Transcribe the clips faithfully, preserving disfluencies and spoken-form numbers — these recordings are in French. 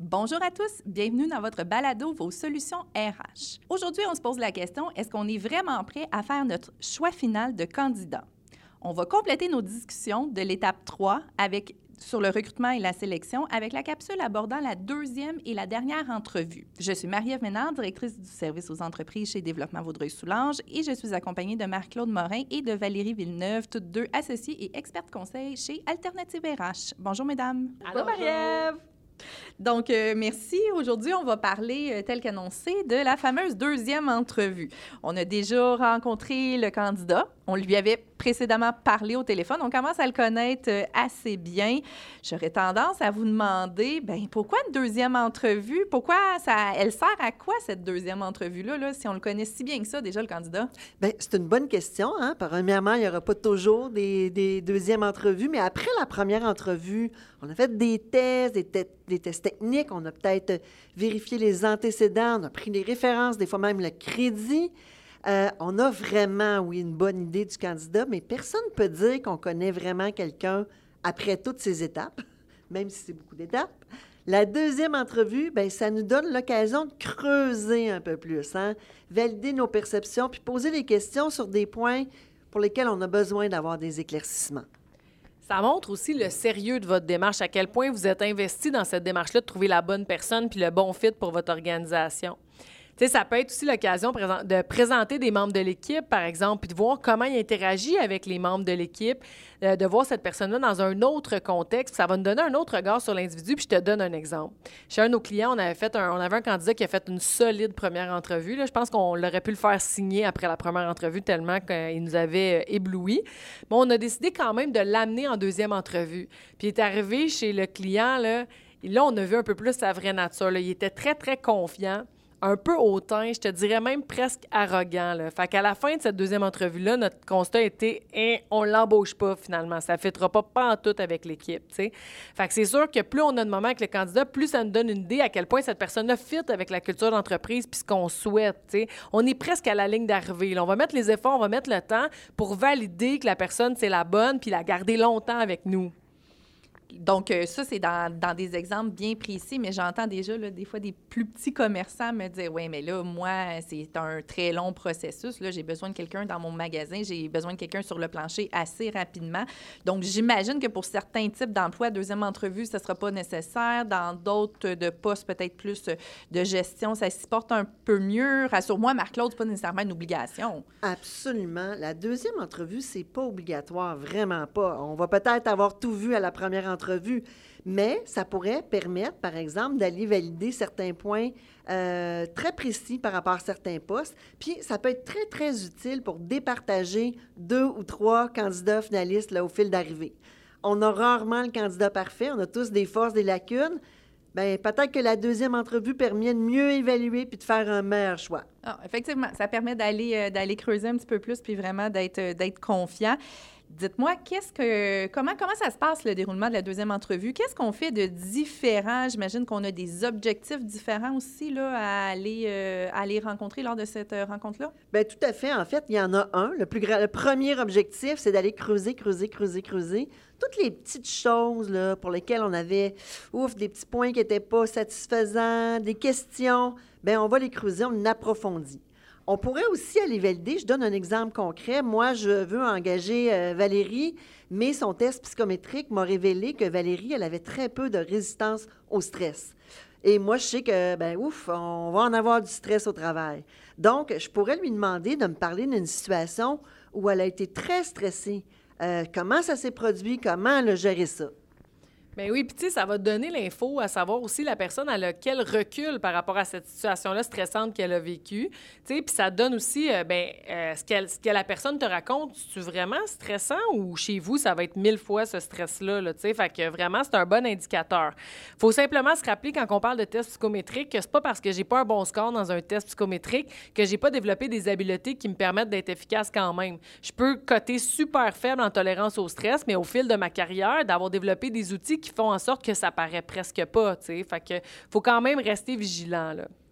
Bonjour à tous, bienvenue dans votre balado Vos solutions R H. Aujourd'hui, on se pose la question, est-ce qu'on est vraiment prêt à faire notre choix final de candidat? On va compléter nos discussions de l'étape trois avec, sur le recrutement et la sélection avec la capsule abordant la deuxième et la dernière entrevue. Je suis Marie-Ève Ménard, directrice du service aux entreprises chez Développement Vaudreuil-Soulanges et je suis accompagnée de Marc-Claude Morin et de Valérie Villeneuve, toutes deux associées et expertes conseil chez Alternative R H. Bonjour, mesdames. Allô, Marie-Ève! Donc, euh, merci. Aujourd'hui, on va parler, euh, tel qu'annoncé, de la fameuse deuxième entrevue. On a déjà rencontré le candidat. On lui avait précédemment parlé au téléphone. On commence à le connaître euh, assez bien. J'aurais tendance à vous demander, bien, pourquoi une deuxième entrevue? Pourquoi ça, elle sert à quoi, cette deuxième entrevue-là, là, si on le connaît si bien que ça, déjà, le candidat? Bien, c'est une bonne question. Hein? Premièrement, il n'y aura pas toujours des, des deuxièmes entrevues, mais après la première entrevue, on a fait des tests, des, te- des tests techniques, on a peut-être vérifié les antécédents, on a pris les références, des fois même le crédit. Euh, on a vraiment, oui, une bonne idée du candidat, mais personne ne peut dire qu'on connaît vraiment quelqu'un après toutes ces étapes, même si c'est beaucoup d'étapes. La deuxième entrevue, bien, ça nous donne l'occasion de creuser un peu plus, hein? Valider nos perceptions, puis poser des questions sur des points pour lesquels on a besoin d'avoir des éclaircissements. Ça montre aussi le sérieux de votre démarche, à quel point vous êtes investi dans cette démarche-là de trouver la bonne personne puis le bon fit pour votre organisation. Tu sais, ça peut être aussi l'occasion de présenter des membres de l'équipe, par exemple, puis de voir comment il interagit avec les membres de l'équipe, de voir cette personne-là dans un autre contexte. Ça va nous donner un autre regard sur l'individu, puis je te donne un exemple. Chez un de nos clients, on avait, fait un, on avait un candidat qui a fait une solide première entrevue. Là. Je pense qu'on aurait pu le faire signer après la première entrevue tellement qu'il nous avait éblouis. Mais on a décidé quand même de l'amener en deuxième entrevue. Puis il est arrivé chez le client, là, et là, on a vu un peu plus sa vraie nature. Là. Il était très, très confiant. Un peu hautain, je te dirais même presque arrogant. Là. Fait qu'à la fin de cette deuxième entrevue-là, notre constat était hein, « on l'embauche pas finalement, ça ne fitera pas pantoute avec l'équipe. » T'sais. Fait que c'est sûr que plus on a de moments avec le candidat, plus ça nous donne une idée à quel point cette personne-là fit avec la culture d'entreprise puis ce qu'on souhaite. T'sais. On est presque à la ligne d'arrivée. Là. On va mettre les efforts, on va mettre le temps pour valider que la personne, c'est la bonne puis la garder longtemps avec nous. Donc, euh, ça, c'est dans, dans des exemples bien précis, mais j'entends déjà, là, des fois, des plus petits commerçants me dire « Oui, mais là, moi, c'est un très long processus. Là, j'ai besoin de quelqu'un dans mon magasin, j'ai besoin de quelqu'un sur le plancher assez rapidement. » Donc, j'imagine que pour certains types d'emplois, deuxième entrevue, ça ne sera pas nécessaire. Dans d'autres de postes, peut-être plus de gestion, ça s'y porte un peu mieux. Rassure-moi, Marc-Claude, ce n'est pas nécessairement une obligation. Absolument. La deuxième entrevue, c'est pas obligatoire, vraiment pas. On va peut-être avoir tout vu à la première entrevue. Entrevue. Mais ça pourrait permettre, par exemple, d'aller valider certains points euh, très précis par rapport à certains postes. Puis, ça peut être très, très utile pour départager deux ou trois candidats finalistes là, au fil d'arrivée. On a rarement le candidat parfait. On a tous des forces, des lacunes. Bien, peut-être que la deuxième entrevue permet de mieux évaluer puis de faire un meilleur choix. Ah, effectivement, ça permet d'aller, euh, d'aller creuser un petit peu plus puis vraiment d'être, euh, d'être confiant. Dites-moi, qu'est-ce que, comment, comment ça se passe, le déroulement de la deuxième entrevue? Qu'est-ce qu'on fait de différent? J'imagine qu'on a des objectifs différents aussi là, à, aller, euh, à aller rencontrer lors de cette euh, rencontre-là? Bien, tout à fait. En fait, il y en a un. Le, plus gra- le premier objectif, c'est d'aller creuser, creuser, creuser, creuser. Toutes les petites choses là, pour lesquelles on avait, ouf, des petits points qui n'étaient pas satisfaisants, des questions, bien, on va les creuser, on approfondit. On pourrait aussi aller valider, je donne un exemple concret. Moi, je veux engager euh, Valérie, mais son test psychométrique m'a révélé que Valérie, elle avait très peu de résistance au stress. Et moi, je sais que, ben ouf, on va en avoir du stress au travail. Donc, je pourrais lui demander de me parler d'une situation où elle a été très stressée. Euh, comment ça s'est produit? Comment elle a géré ça? Bien oui, puis tu sais, ça va te donner l'info à savoir aussi la personne elle a quel recul par rapport à cette situation-là stressante qu'elle a vécue. Tu sais, puis ça donne aussi, euh, bien, euh, ce, qu'elle, ce que la personne te raconte, c'est vraiment stressant ou chez vous, ça va être mille fois ce stress-là, là, tu sais, fait que vraiment, c'est un bon indicateur. Il faut simplement se rappeler quand on parle de test psychométrique que c'est pas parce que j'ai pas un bon score dans un test psychométrique que j'ai pas développé des habiletés qui me permettent d'être efficace quand même. Je peux coter super faible en tolérance au stress, mais au fil de ma carrière, d'avoir développé des outils qui font en sorte que ça paraît presque pas, tu sais. Fait que faut quand même rester vigilant, là.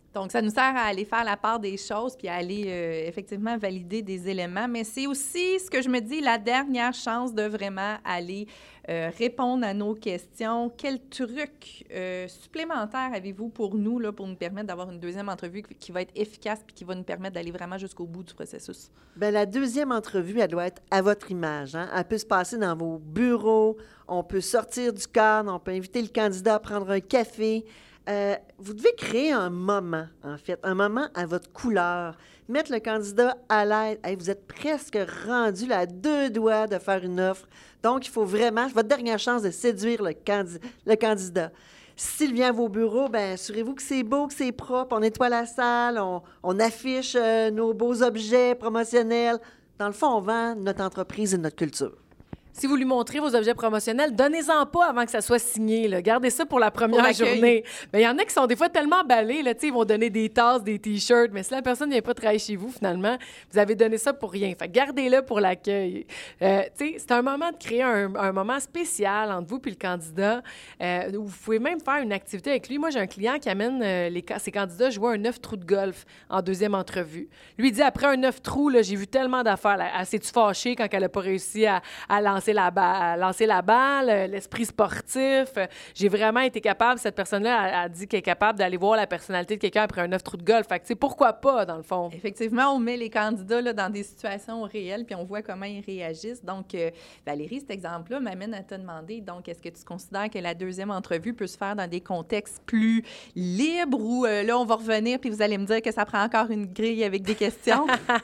Donc, ça nous sert à aller faire la part des choses puis à aller euh, effectivement valider des éléments. Mais c'est aussi, ce que je me dis, la dernière chance de vraiment aller euh, répondre à nos questions. Quel truc euh, supplémentaire avez-vous pour nous, là, pour nous permettre d'avoir une deuxième entrevue qui, qui va être efficace puis qui va nous permettre d'aller vraiment jusqu'au bout du processus? Bien, la deuxième entrevue, elle doit être à votre image. Hein? Elle peut se passer dans vos bureaux, on peut sortir du cadre, on peut inviter le candidat à prendre un café. Euh, vous devez créer un moment, en fait, un moment à votre couleur, mettre le candidat à l'aise. Hey, vous êtes presque rendu là, à deux doigts de faire une offre. Donc, il faut vraiment, votre dernière chance de séduire le, candi- le candidat. S'il vient à vos bureaux, bien, assurez-vous que c'est beau, que c'est propre, on nettoie la salle, on, on affiche euh, nos beaux objets promotionnels. Dans le fond, on vend notre entreprise et notre culture. Si vous lui montrez vos objets promotionnels, donnez-en pas avant que ça soit signé. Là. Gardez ça pour la première Pour journée. Mais il y en a qui sont des fois tellement emballés, là, ils vont donner des tasses, des T-shirts, mais si la personne ne vient pas travailler chez vous, finalement, vous avez donné ça pour rien. Fait que gardez-le pour l'accueil. Euh, c'est un moment de créer un, un moment spécial entre vous et le candidat. Euh, où vous pouvez même faire une activité avec lui. Moi, j'ai un client qui amène euh, les, ses candidats jouer un neuf trous de golf en deuxième entrevue. Lui, il dit, après un neuf trous, là, j'ai vu tellement d'affaires. Elle s'est-tu fâchée quand elle n'a pas réussi à, à lancer la balle, lancer la balle, l'esprit sportif. J'ai vraiment été capable, cette personne-là a, a dit qu'elle est capable d'aller voir la personnalité de quelqu'un après un neuf trous de golf. Fait que, tu sais, pourquoi pas, dans le fond? Effectivement, on met les candidats là, dans des situations réelles puis on voit comment ils réagissent. Donc, euh, Valérie, cet exemple-là m'amène à te demander, donc, est-ce que tu considères que la deuxième entrevue peut se faire dans des contextes plus libres ou euh, là, on va revenir puis vous allez me dire que ça prend encore une grille avec des questions?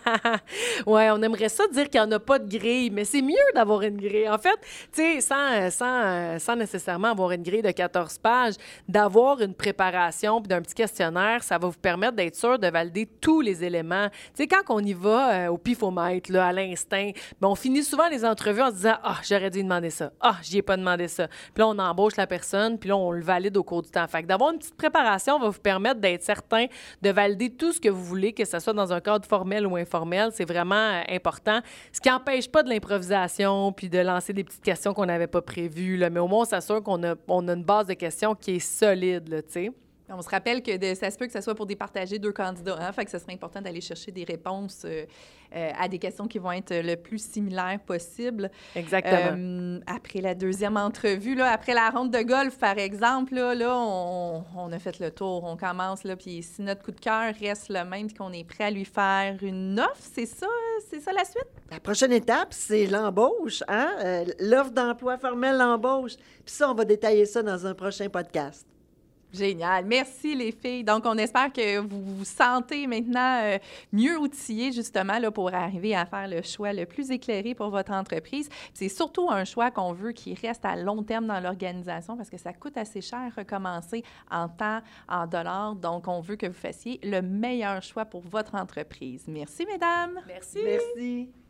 Oui, on aimerait ça dire qu'il n'y en a pas de grille, mais c'est mieux d'avoir une grille. En fait, tu sais, sans, sans, sans nécessairement avoir une grille de quatorze pages, d'avoir une préparation puis d'un petit questionnaire, ça va vous permettre d'être sûr de valider tous les éléments. Tu sais, quand on y va euh, au pifomètre, là, à l'instinct, ben, on finit souvent les entrevues en se disant « Ah, j'aurais dû demander ça. Ah, j'y ai pas demandé ça. » Puis là, on embauche la personne, puis là, on le valide au cours du temps. Fait que d'avoir une petite préparation va vous permettre d'être certain de valider tout ce que vous voulez, que ce soit dans un cadre formel ou informel. C'est vraiment euh, important. Ce qui n'empêche pas de l'improvisation puis de lancer des petites questions qu'on n'avait pas prévues, là, mais au moins, on s'assure qu'on a, on a une base de questions qui est solide, là, tu sais. On se rappelle que de, ça se peut que ce soit pour départager deux candidats, hein? Fait que ce serait important d'aller chercher des réponses euh, euh, à des questions qui vont être le plus similaires possible. Exactement. Euh, après la deuxième entrevue, là, après la ronde de golf, par exemple, là, là on, on a fait le tour, on commence, là, puis si notre coup de cœur reste le même puis qu'on est prêt à lui faire une offre, c'est ça, c'est ça la suite? La prochaine étape, c'est l'embauche, hein? Euh, l'offre d'emploi formelle, l'embauche. Puis ça, on va détailler ça dans un prochain podcast. Génial. Merci, les filles. Donc, on espère que vous vous sentez maintenant euh, mieux outillés, justement, là, pour arriver à faire le choix le plus éclairé pour votre entreprise. C'est surtout un choix qu'on veut qui reste à long terme dans l'organisation parce que ça coûte assez cher recommencer en temps, en dollars. Donc, on veut que vous fassiez le meilleur choix pour votre entreprise. Merci, mesdames. Merci. Merci.